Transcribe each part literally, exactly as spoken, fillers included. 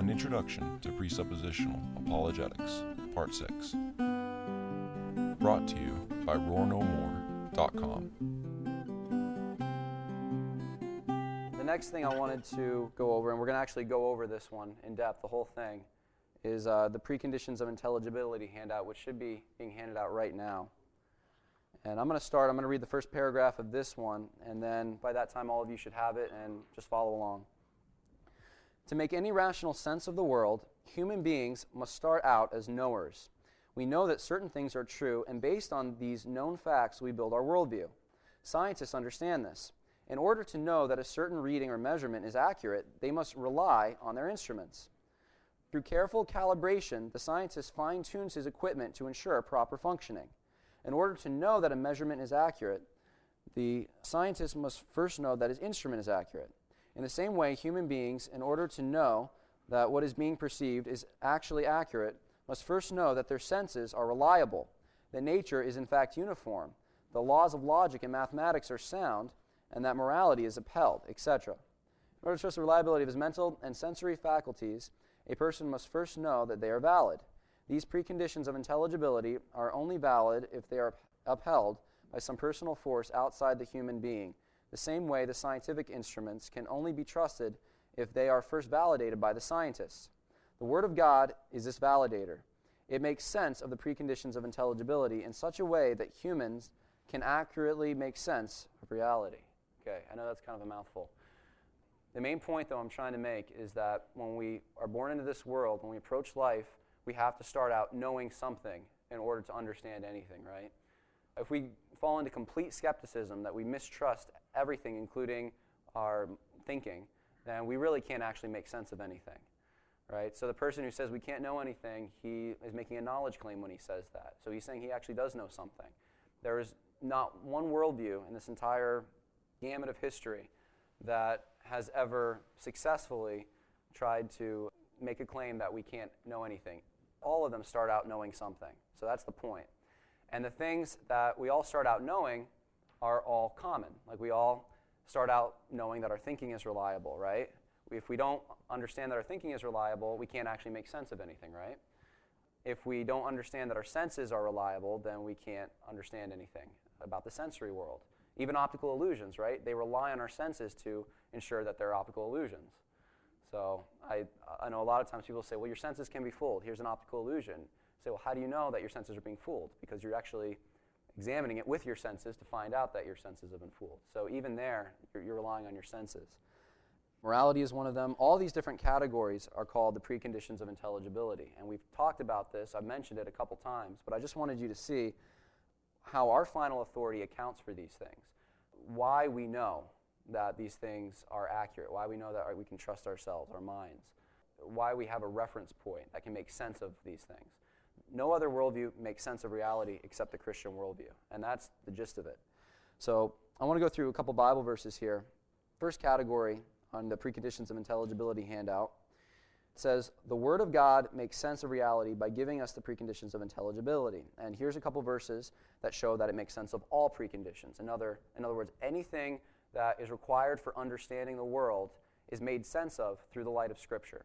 An Introduction to Presuppositional Apologetics, Part six. Brought to you by roar no more dot com. The next thing I wanted to go over, and we're going to actually go over this one in depth, the whole thing, is uh, the Preconditions of Intelligibility handout, which should be being handed out right now. And I'm going to start, I'm going to read the first paragraph of this one, and then by that time all of you should have it and just follow along. To make any rational sense of the world, human beings must start out as knowers. We know that certain things are true, and based on these known facts, we build our worldview. Scientists understand this. In order to know that a certain reading or measurement is accurate, they must rely on their instruments. Through careful calibration, the scientist fine-tunes his equipment to ensure proper functioning. In order to know that a measurement is accurate, the scientist must first know that his instrument is accurate. In the same way, human beings, in order to know that what is being perceived is actually accurate, must first know that their senses are reliable, that nature is in fact uniform, the laws of logic and mathematics are sound, and that morality is upheld, et cetera. In order to trust the reliability of his mental and sensory faculties, a person must first know that they are valid. These preconditions of intelligibility are only valid if they are upheld by some personal force outside the human being. The same way the scientific instruments can only be trusted if they are first validated by the scientists. The Word of God is this validator. It makes sense of the preconditions of intelligibility in such a way that humans can accurately make sense of reality. Okay, I know that's kind of a mouthful. The main point, though, I'm trying to make is that when we are born into this world, when we approach life, we have to start out knowing something in order to understand anything, right? If we fall into complete skepticism, that we mistrust everything, including our thinking, then we really can't actually make sense of anything, right? So the person who says we can't know anything, he is making a knowledge claim when he says that. So he's saying he actually does know something. There is not one worldview in this entire gamut of history that has ever successfully tried to make a claim that we can't know anything. All of them start out knowing something. So that's the point. And the things that we all start out knowing are all common. Like we all start out knowing that our thinking is reliable, right? If we don't understand that our thinking is reliable, we can't actually make sense of anything, right? If we don't understand that our senses are reliable, then we can't understand anything about the sensory world. Even optical illusions, right? They rely on our senses to ensure that they're optical illusions. So I, I know a lot of times people say, well, your senses can be fooled. Here's an optical illusion. Say, well, how do you know that your senses are being fooled? Because you're actually examining it with your senses to find out that your senses have been fooled. So even there, you're, you're relying on your senses. Morality is one of them. All these different categories are called the preconditions of intelligibility. And we've talked about this. I've mentioned it a couple times. But I just wanted you to see how our final authority accounts for these things. Why we know that these things are accurate. Why we know that we can trust ourselves, our minds. Why we have a reference point that can make sense of these things. No other worldview makes sense of reality except the Christian worldview. And that's the gist of it. So I want to go through a couple Bible verses here. First category on the preconditions of intelligibility handout. It says, the Word of God makes sense of reality by giving us the preconditions of intelligibility. And here's a couple verses that show that it makes sense of all preconditions. In other, in other words, anything that is required for understanding the world is made sense of through the light of Scripture.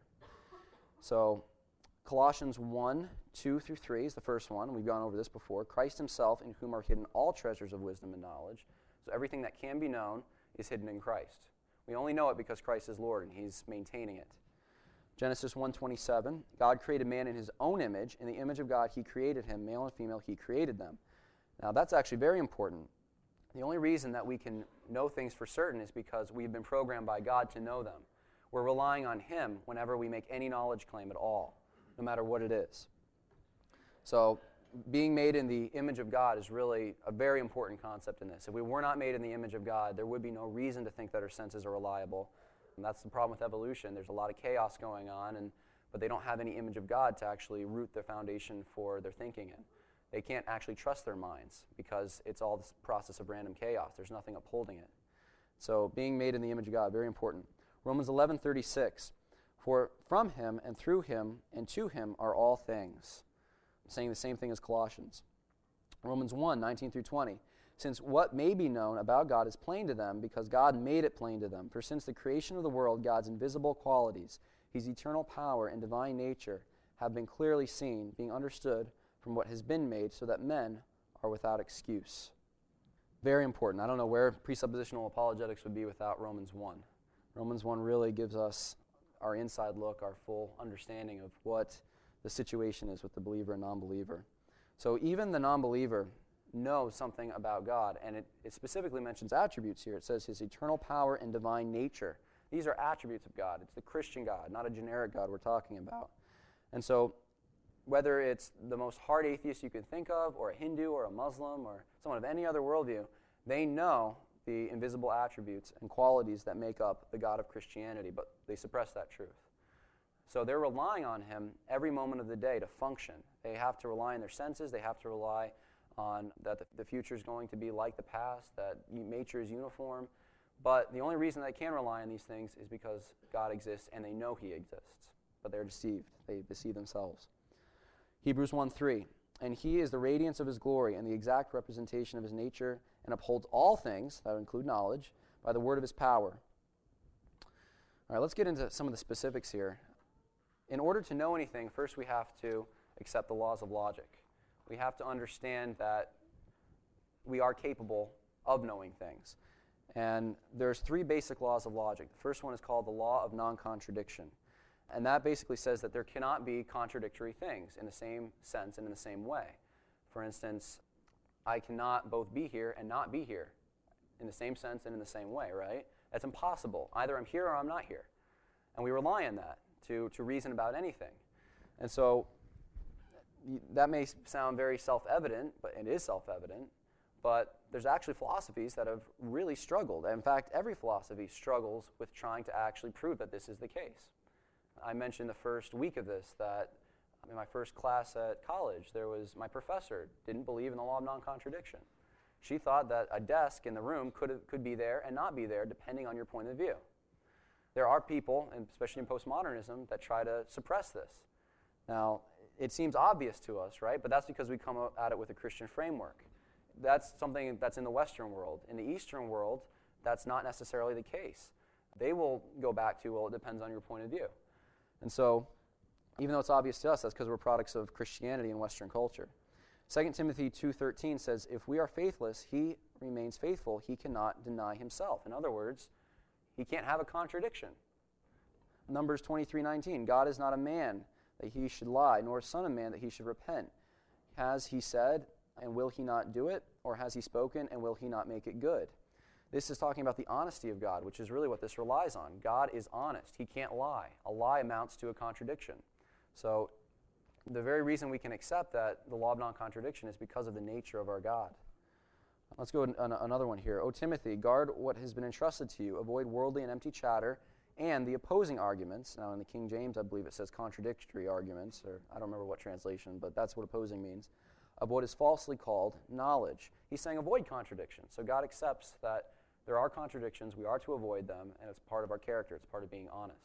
So Colossians one, two through three is the first one. We've gone over this before. Christ himself, in whom are hidden all treasures of wisdom and knowledge. So everything that can be known is hidden in Christ. We only know it because Christ is Lord and he's maintaining it. Genesis one twenty-seven, God created man in his own image. In the image of God he created him, male and female he created them. Now that's actually very important. The only reason that we can know things for certain is because we've been programmed by God to know them. We're relying on him whenever we make any knowledge claim at all, no matter what it is. So being made in the image of God is really a very important concept in this. If we were not made in the image of God, there would be no reason to think that our senses are reliable. And that's the problem with evolution. There's a lot of chaos going on, and but they don't have any image of God to actually root their foundation for their thinking in. They can't actually trust their minds because it's all this process of random chaos. There's nothing upholding it. So being made in the image of God, very important. Romans eleven thirty-six, for from him and through him and to him are all things. I'm saying the same thing as Colossians. Romans one, nineteen through twenty, since what may be known about God is plain to them because God made it plain to them. For since the creation of the world, God's invisible qualities, His eternal power and divine nature have been clearly seen, being understood from what has been made, so that men are without excuse. Very important. I don't know where presuppositional apologetics would be without Romans one. Romans one really gives us our inside look, our full understanding of what the situation is with the believer and non-believer. So even the non-believer knows something about God, and it, it specifically mentions attributes here. It says his eternal power and divine nature. These are attributes of God. It's the Christian God, not a generic God we're talking about. And so whether it's the most hard atheist you could think of, or a Hindu, or a Muslim, or someone of any other worldview, they know the invisible attributes and qualities that make up the God of Christianity, but they suppress that truth. So they're relying on him every moment of the day to function. They have to rely on their senses. They have to rely on that the, the future is going to be like the past, that nature is uniform. But the only reason they can rely on these things is because God exists and they know he exists. But they're deceived. They deceive themselves. Hebrews one three, and he is the radiance of his glory and the exact representation of his nature, and upholds all things, that would include knowledge, by the word of his power. All right, let's get into some of the specifics here. In order to know anything, first we have to accept the laws of logic. We have to understand that we are capable of knowing things. And there's three basic laws of logic. The first one is called the law of non-contradiction. And that basically says that there cannot be contradictory things in the same sense and in the same way. For instance, I cannot both be here and not be here in the same sense and in the same way, right? That's impossible. Either I'm here or I'm not here. And we rely on that to, to reason about anything. And so that may sound very self-evident, but it is self-evident, but there's actually philosophies that have really struggled. In fact, every philosophy struggles with trying to actually prove that this is the case. I mentioned the first week of this that in my first class at college, there was my professor didn't believe in the law of non-contradiction. She thought that a desk in the room could, could be there and not be there depending on your point of view. There are people, and especially in postmodernism, that try to suppress this. Now, it seems obvious to us, right? But that's because we come at it with a Christian framework. That's something that's in the Western world. In the Eastern world, that's not necessarily the case. They will go back to, well, it depends on your point of view. And so, even though it's obvious to us, that's because we're products of Christianity and Western culture. Second Timothy two thirteen says, if we are faithless, he remains faithful. He cannot deny himself. In other words, he can't have a contradiction. Numbers twenty-three nineteen, God is not a man that he should lie, nor a son of man that he should repent. Has he said, and will he not do it? Or has he spoken, and will he not make it good? This is talking about the honesty of God, which is really what this relies on. God is honest. He can't lie. A lie amounts to a contradiction. So the very reason we can accept that the law of non-contradiction is because of the nature of our God. Let's go on another one here. O Timothy, guard what has been entrusted to you. Avoid worldly and empty chatter and the opposing arguments. Now in the King James, I believe it says contradictory arguments, or I don't remember what translation, but that's what opposing means, of what is falsely called knowledge. He's saying avoid contradiction. So God accepts that there are contradictions, we are to avoid them, and it's part of our character, it's part of being honest.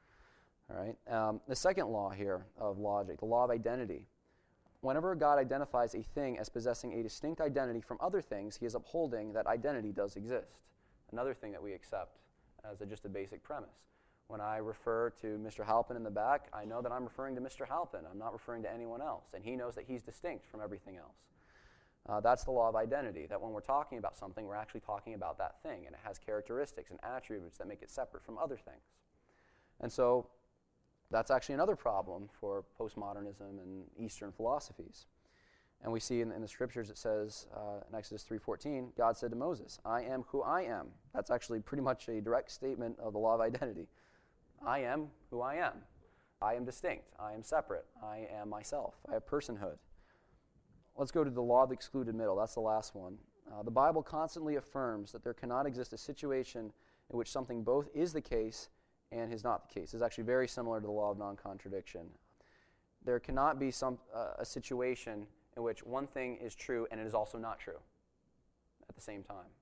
All right. Um, the second law here of logic, the law of identity. Whenever God identifies a thing as possessing a distinct identity from other things, he is upholding that identity does exist. Another thing that we accept as a, just a basic premise. When I refer to Mister Halpin in the back, I know that I'm referring to Mister Halpin. I'm not referring to anyone else, and he knows that he's distinct from everything else. Uh, that's the law of identity, that when we're talking about something, we're actually talking about that thing, and it has characteristics and attributes that make it separate from other things. And so that's actually another problem for postmodernism and Eastern philosophies. And we see in, in the scriptures it says, uh, in Exodus three fourteen, God said to Moses, I am who I am. That's actually pretty much a direct statement of the law of identity. I am who I am. I am distinct. I am separate. I am myself. I have personhood. Let's go to the law of the excluded middle. That's the last one. Uh, the Bible constantly affirms that there cannot exist a situation in which something both is the case and is not the case. It's actually very similar to the law of non-contradiction. There cannot be some uh, a situation in which one thing is true and it is also not true at the same time.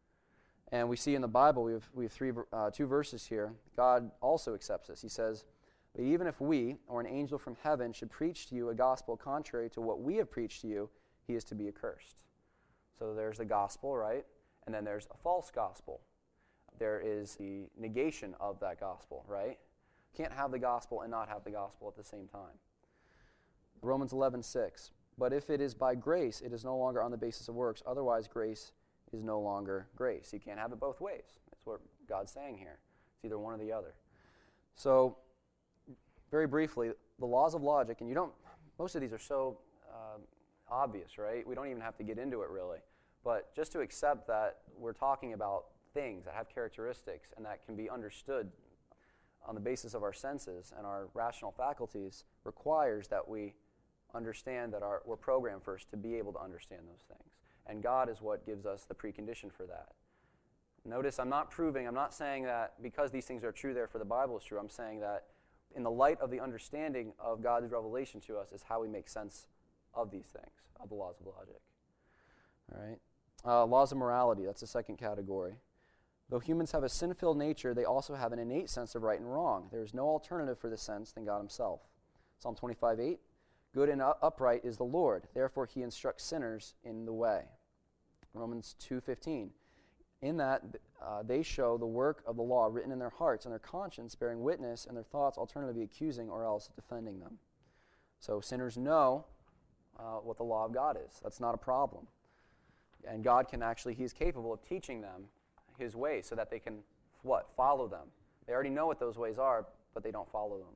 And we see in the Bible, we have, we have three, uh, two verses here. God also accepts this. He says, but even if we, or an angel from heaven, should preach to you a gospel contrary to what we have preached to you, he is to be accursed. So there's the gospel, right? And then there's a false gospel. There is the negation of that gospel, right? You can't have the gospel and not have the gospel at the same time. Romans eleven six. But if it is by grace, it is no longer on the basis of works. Otherwise, grace is no longer grace. You can't have it both ways. That's what God's saying here. It's either one or the other. So, very briefly, the laws of logic, and you don't, most of these are so uh, obvious, right? We don't even have to get into it really. But just to accept that we're talking about things that have characteristics and that can be understood on the basis of our senses and our rational faculties requires that we understand that our, we're programmed first to be able to understand those things. And God is what gives us the precondition for that. Notice I'm not proving, I'm not saying that because these things are true, therefore the Bible is true. I'm saying that in the light of the understanding of God's revelation to us is how we make sense of these things, of the laws of logic. All right. Uh, laws of morality, that's the second category. Though humans have a sin-filled nature, they also have an innate sense of right and wrong. There is no alternative for this sense than God himself. Psalm twenty-five eight. Good and upright is the Lord, therefore he instructs sinners in the way. Romans two fifteen. In that uh, they show the work of the law written in their hearts, and their conscience bearing witness, and their thoughts alternatively accusing or else defending them. So sinners know uh, what the law of God is. That's not a problem. And God can actually, he's capable of teaching them his ways so that they can, what? Follow them. They already know what those ways are, but they don't follow them.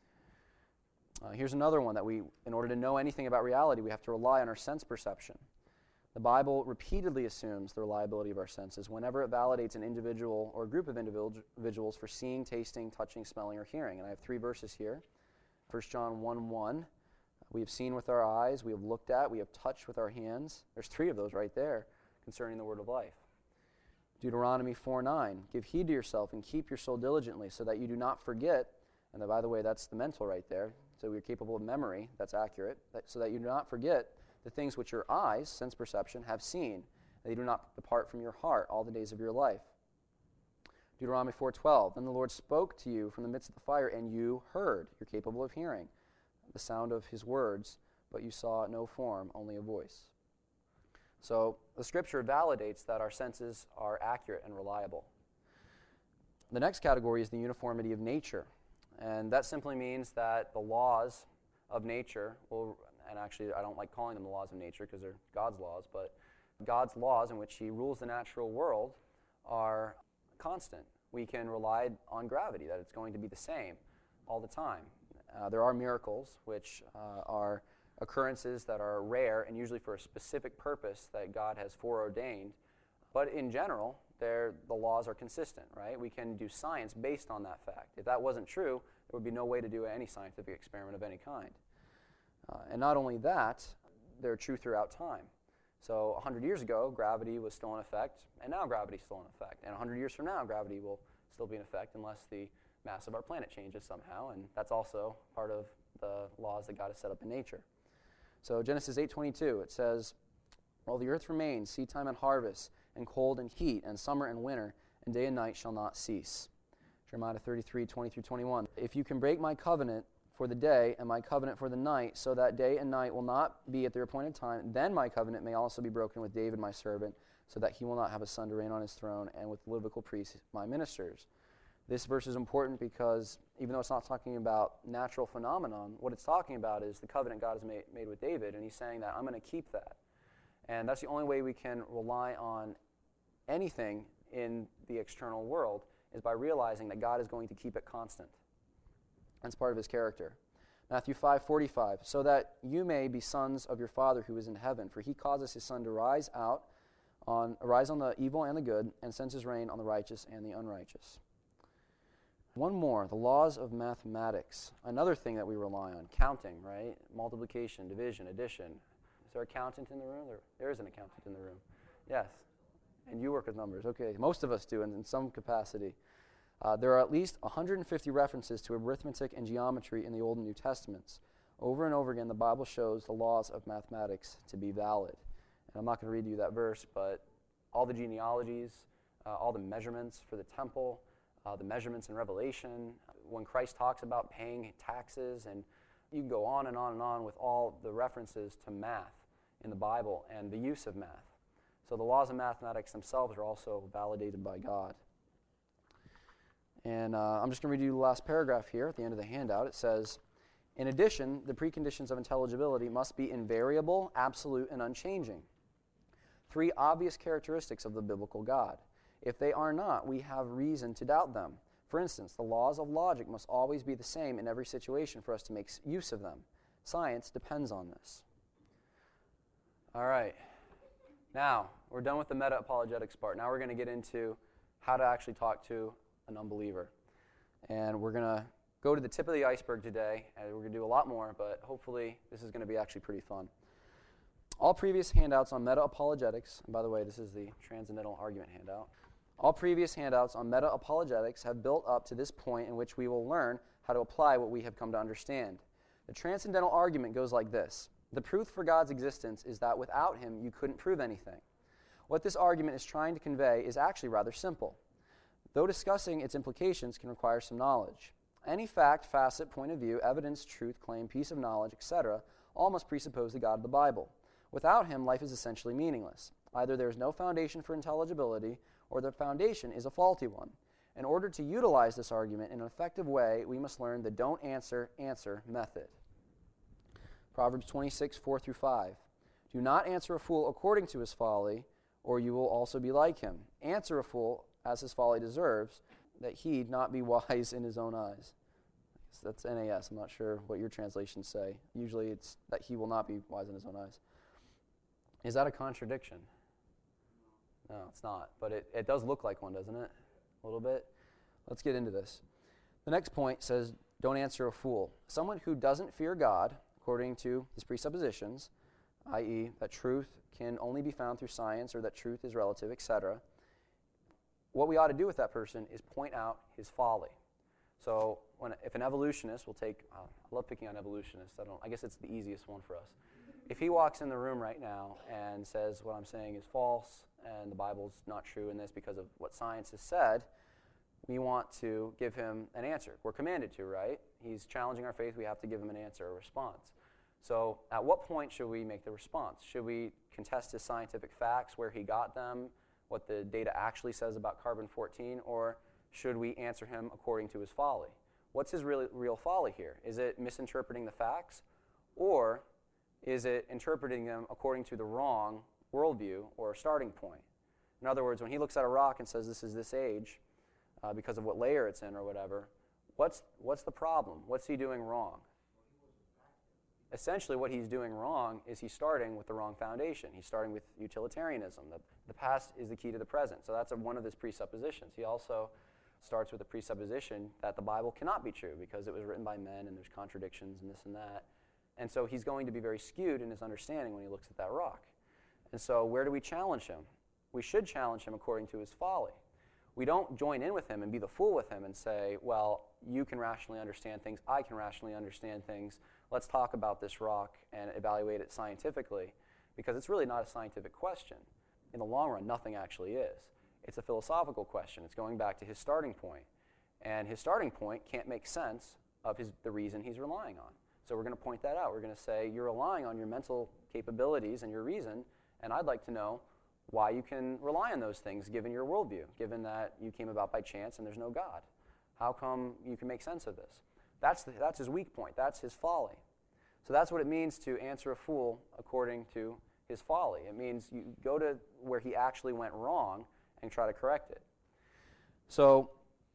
Uh, here's another one that we, in order to know anything about reality, we have to rely on our sense perception. The Bible repeatedly assumes the reliability of our senses whenever it validates an individual or a group of individuals for seeing, tasting, touching, smelling, or hearing. And I have three verses here. First John one one. We have seen with our eyes, we have looked at, we have touched with our hands. There's three of those right there concerning the word of life. Deuteronomy four nine. Give heed to yourself and keep your soul diligently so that you do not forget. And then, by the way, that's the mental right there. So we're capable of memory, that's accurate, that, so that you do not forget the things which your eyes, sense perception, have seen, that you do not depart from your heart all the days of your life. Deuteronomy four twelve, then the Lord spoke to you from the midst of the fire, and you heard. You're capable of hearing the sound of his words, but you saw no form, only a voice. So the Scripture validates that our senses are accurate and reliable. The next category is the uniformity of nature. And that simply means that the laws of nature will, and actually I don't like calling them the laws of nature because they're God's laws, but God's laws in which he rules the natural world are constant. We can rely on gravity, that it's going to be the same all the time. Uh, there are miracles, which uh, are occurrences that are rare and usually for a specific purpose that God has foreordained. But in general, the laws are consistent, right? We can do science based on that fact. If that wasn't true, there would be no way to do any scientific experiment of any kind. Uh, and not only that, they're true throughout time. So one hundred years ago, gravity was still in effect, and now gravity is still in effect. And one hundred years from now, gravity will still be in effect unless the mass of our planet changes somehow, and that's also part of the laws that God has set up in nature. So Genesis eight twenty-two, it says, while the earth remains, seed time and harvest, and cold and heat, and summer and winter, and day and night shall not cease. Jeremiah thirty-three twenty through twenty-one. If you can break my covenant for the day and my covenant for the night, so that day and night will not be at their appointed time, then my covenant may also be broken with David my servant, so that he will not have a son to reign on his throne, and with Levitical priests my ministers. This verse is important because even though it's not talking about natural phenomenon, what it's talking about is the covenant God has made, made with David, and he's saying that I'm going to keep that. And that's the only way we can rely on anything in the external world is by realizing that God is going to keep it constant. That's part of his character. Matthew five forty-five, so that you may be sons of your Father who is in heaven, for he causes his sun to rise out on arise on the evil and the good, and sends his rain on the righteous and the unrighteous. One more, the laws of mathematics. Another thing that we rely on, counting, right? Multiplication, division, addition. Is there an accountant in the room? There, there is an accountant in the room. Yes. And you work with numbers. Okay, most of us do in, in some capacity. Uh, there are at least one hundred fifty references to arithmetic and geometry in the Old and New Testaments. Over and over again, the Bible shows the laws of mathematics to be valid. And I'm not going to read you that verse, but all the genealogies, uh, all the measurements for the temple, uh, the measurements in Revelation, when Christ talks about paying taxes, and you can go on and on and on with all the references to math in the Bible and the use of math. So the laws of mathematics themselves are also validated by God. And uh, I'm just going to read you the last paragraph here at the end of the handout. It says, in addition, the preconditions of intelligibility must be invariable, absolute, and unchanging. Three obvious characteristics of the biblical God. If they are not, we have reason to doubt them. For instance, the laws of logic must always be the same in every situation for us to make use of them. Science depends on this. All right. Now, we're done with the meta-apologetics part. Now we're going to get into how to actually talk to an unbeliever. And we're going to go to the tip of the iceberg today, and we're going to do a lot more, but hopefully this is going to be actually pretty fun. All previous handouts on meta-apologetics, and by the way, this is the transcendental argument handout. All previous handouts on meta-apologetics have built up to this point in which we will learn how to apply what we have come to understand. The transcendental argument goes like this. The proof for God's existence is that without him, you couldn't prove anything. What this argument is trying to convey is actually rather simple, though discussing its implications can require some knowledge. Any fact, facet, point of view, evidence, truth, claim, piece of knowledge, et cetera, all must presuppose the God of the Bible. Without him, life is essentially meaningless. Either there is no foundation for intelligibility, or the foundation is a faulty one. In order to utilize this argument in an effective way, we must learn the don't answer, answer method. Proverbs twenty-six, four through five. Do not answer a fool according to his folly, or you will also be like him. Answer a fool as his folly deserves, that he not be wise in his own eyes. That's N A S. I'm not sure what your translations say. Usually it's that he will not be wise in his own eyes. Is that a contradiction? No, it's not. But it, it does look like one, doesn't it? A little bit. Let's get into this. The next point says, don't answer a fool. Someone who doesn't fear God, according to his presuppositions, that is that truth can only be found through science or that truth is relative, et cetera, what we ought to do with that person is point out his folly. So when, if an evolutionist will take, uh, I love picking on evolutionists, I, don't, I guess it's the easiest one for us. If he walks in the room right now and says what I'm saying is false and the Bible's not true in this because of what science has said, we want to give him an answer. We're commanded to, right? He's challenging our faith. We have to give him an answer, a response. So at what point should we make the response? Should we contest his scientific facts, where he got them, what the data actually says about carbon fourteen, or should we answer him according to his folly? What's his real, real folly here? Is it misinterpreting the facts, or is it interpreting them according to the wrong worldview or starting point? In other words, when he looks at a rock and says this is this age uh, because of what layer it's in or whatever, what's, what's the problem? What's he doing wrong? Essentially, what he's doing wrong is he's starting with the wrong foundation. He's starting with utilitarianism. The, the past is the key to the present. So that's a, one of his presuppositions. He also starts with the presupposition that the Bible cannot be true because it was written by men and there's contradictions and this and that. And so he's going to be very skewed in his understanding when he looks at that rock. And so where do we challenge him? We should challenge him according to his folly. We don't join in with him and be the fool with him and say, well, you can rationally understand things, I can rationally understand things. Let's talk about this rock and evaluate it scientifically, because it's really not a scientific question. In the long run, nothing actually is. It's a philosophical question. It's going back to his starting point. And his starting point can't make sense of his, the reason he's relying on. So we're going to point that out. We're going to say, you're relying on your mental capabilities and your reason, and I'd like to know why you can rely on those things given your worldview, given that you came about by chance and there's no God. How come you can make sense of this? That's, the, that's his weak point. That's his folly. So that's what it means to answer a fool according to his folly. It means you go to where he actually went wrong and try to correct it. So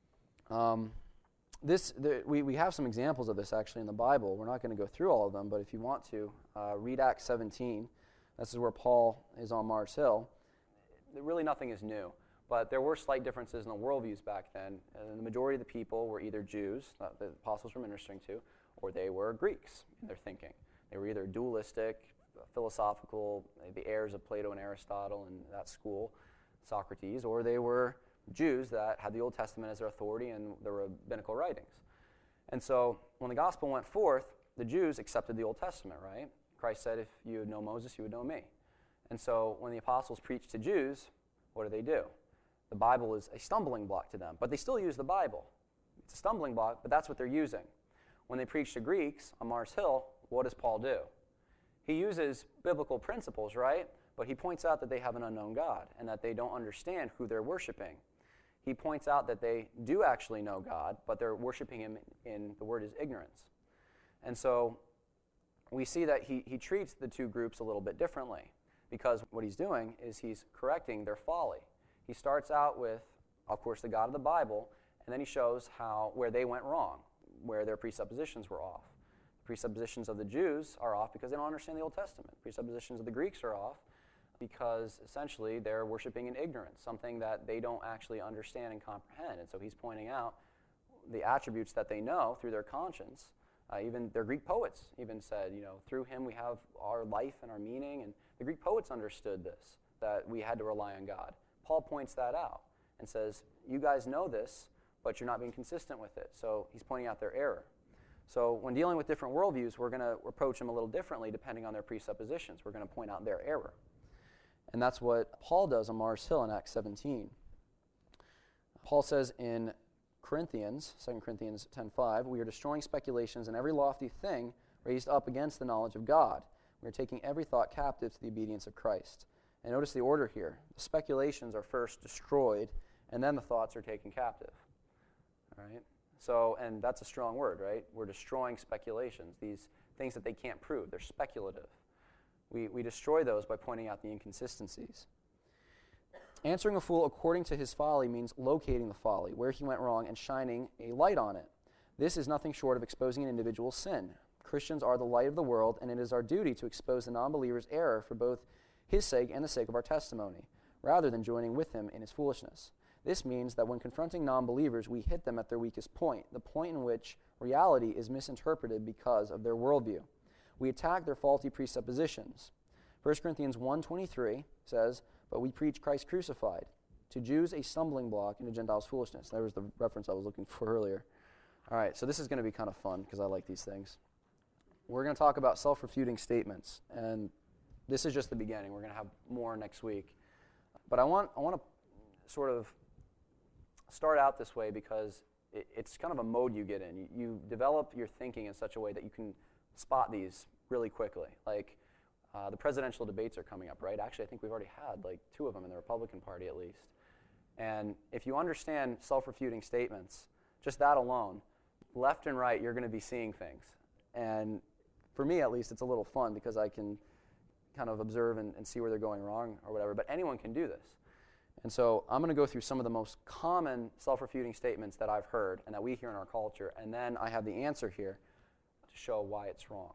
um, this the, we, we have some examples of this actually in the Bible. We're not going to go through all of them, but if you want to, uh, read Acts seventeen. This is where Paul is on Mars Hill. Really nothing is new. But there were slight differences in the worldviews back then. And the majority of the people were either Jews, that the apostles were ministering to, or they were Greeks in their thinking. They were either dualistic, philosophical, the heirs of Plato and Aristotle and that school, Socrates, or they were Jews that had the Old Testament as their authority and the rabbinical writings. And so when the gospel went forth, the Jews accepted the Old Testament, right? Christ said, if you would know Moses, you would know me. And so when the apostles preached to Jews, what do they do? The Bible is a stumbling block to them, but they still use the Bible. It's a stumbling block, but that's what they're using. When they preach to Greeks on Mars Hill, what does Paul do? He uses biblical principles, right? But he points out that they have an unknown God and that they don't understand who they're worshiping. he points out that they do actually know God, but they're worshiping him in, the word is ignorance. And so we see that he, he treats the two groups a little bit differently, because what he's doing is he's correcting their folly. He starts out with, of course, the God of the Bible, and then he shows how where they went wrong, where their presuppositions were off. The presuppositions of the Jews are off because they don't understand the Old Testament. Presuppositions of the Greeks are off because essentially they're worshiping in ignorance, something that they don't actually understand and comprehend. And so he's pointing out the attributes that they know through their conscience. Uh, even their Greek poets even said, you know, through him we have our life and our meaning. And the Greek poets understood this, that we had to rely on God. Paul points that out and says, you guys know this, but you're not being consistent with it. So he's pointing out their error. So when dealing with different worldviews, we're going to approach them a little differently depending on their presuppositions. We're going to point out their error. And that's what Paul does on Mars Hill in Acts seventeen. Paul says in Corinthians, Second Corinthians ten five, we are destroying speculations and every lofty thing raised up against the knowledge of God. We are taking every thought captive to the obedience of Christ. And notice the order here. The speculations are first destroyed, and then the thoughts are taken captive. All right? So, and that's a strong word, right? We're destroying speculations, these things that they can't prove. They're speculative. We, we destroy those by pointing out the inconsistencies. Answering a fool according to his folly means locating the folly, where he went wrong, and shining a light on it. This is nothing short of exposing an individual's sin. Christians are the light of the world, and it is our duty to expose the non-believer's error for both his sake and the sake of our testimony, rather than joining with him in his foolishness. This means that when confronting non-believers, we hit them at their weakest point, the point in which reality is misinterpreted because of their worldview. We attack their faulty presuppositions. First Corinthians one twenty-three says, but we preach Christ crucified, to Jews a stumbling block and to Gentiles foolishness. That was the reference I was looking for earlier. All right, so this is going to be kind of fun because I like these things. We're going to talk about self-refuting statements, and this is just the beginning. We're going to have more next week. But I want I want to sort of start out this way because it, it's kind of a mode you get in. You, you develop your thinking in such a way that you can spot these really quickly. Like uh, the presidential debates are coming up, right? Actually, I think we've already had like two of them in the Republican Party at least. And if you understand self-refuting statements, just that alone, left and right, you're going to be seeing things. And for me, at least, it's a little fun because I can kind of observe and, and see where they're going wrong or whatever. But anyone can do this. And so I'm going to go through some of the most common self-refuting statements that I've heard and that we hear in our culture, and then I have the answer here to show why it's wrong.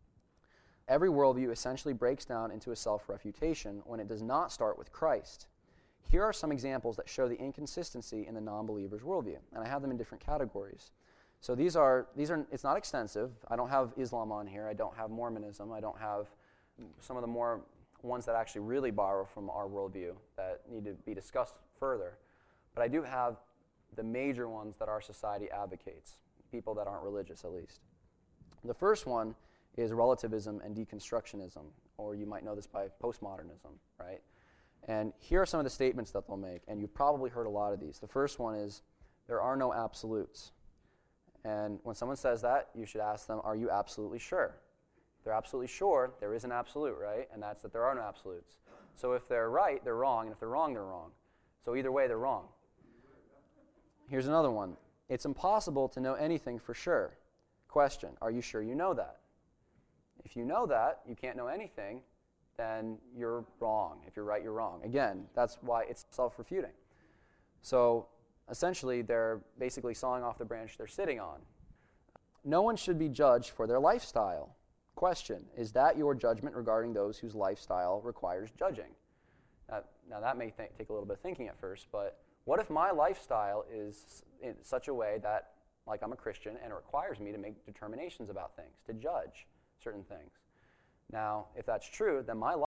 Every worldview essentially breaks down into a self-refutation when it does not start with Christ. Here are some examples that show the inconsistency in the non-believer's worldview, and I have them in different categories. So these are, these are, it's not extensive. I don't have Islam on here. I don't have Mormonism. I don't have some of the more ones that actually really borrow from our worldview that need to be discussed further. But I do have the major ones that our society advocates, people that aren't religious at least. The first one is relativism and deconstructionism, or you might know this by postmodernism, right? And here are some of the statements that they'll make, and you've probably heard a lot of these. The first one is, there are no absolutes. And when someone says that, you should ask them, are you absolutely sure? If they're absolutely sure, there is an absolute, right? And that's that there are no absolutes. So if they're right, they're wrong, and if they're wrong, they're wrong. So either way, they're wrong. Here's another one. It's impossible to know anything for sure. Question, are you sure you know that? If you know that, you can't know anything, then you're wrong. If you're right, you're wrong. Again, that's why it's self-refuting. So essentially, they're basically sawing off the branch they're sitting on. No one should be judged for their lifestyle. Question, is that your judgment regarding those whose lifestyle requires judging? Now, now that may th- take a little bit of thinking at first, but what if my lifestyle is in such a way that, like I'm a Christian, and it requires me to make determinations about things, to judge certain things? Now, if that's true, then my